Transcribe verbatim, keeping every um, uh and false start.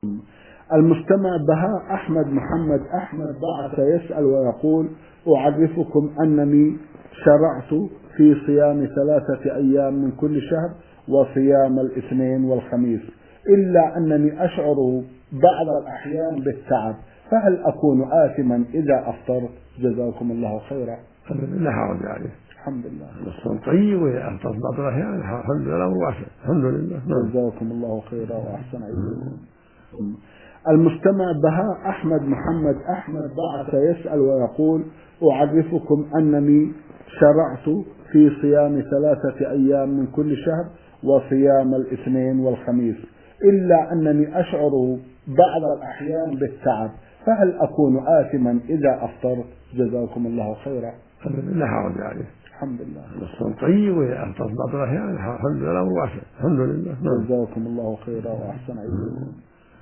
المستمع بهاء أحمد محمد أحمد بعث يسأل ويقول: أعرفكم أنني شرعت في صيام ثلاثة أيام من كل شهر وصيام الاثنين والخميس، إلا أنني أشعر بعض الأحيان بالتعب، فهل أكون آثما إذا أفطرت؟ جزاكم الله خيرا. الحمد لله لا حرج عليه. الحمد لله. الصوم طيب، وإذا أفطرت بعض الأحيان الحمد لله الأمر واسع. الحمد لله. جزاكم الله خيرا وأحسن إليكم. المستمع بهاء أحمد محمد أحمد بعث يسأل ويقول: أعرفكم أنني شرعت في صيام ثلاثة أيام من كل شهر وصيام الاثنين والخميس، إلا أنني أشعر بعض الأحيان بالتعب، فهل أكون آثما إذا أفطرت؟ جزاكم الله خيرا. الحمد لله لا حرج عليه. الحمد لله. الصوم طيب، وإذا أفطرت بعض الأحيان الحمد لله الأمر واسع. الحمد لله. جزاكم الله خيرا وأحسن إليكم.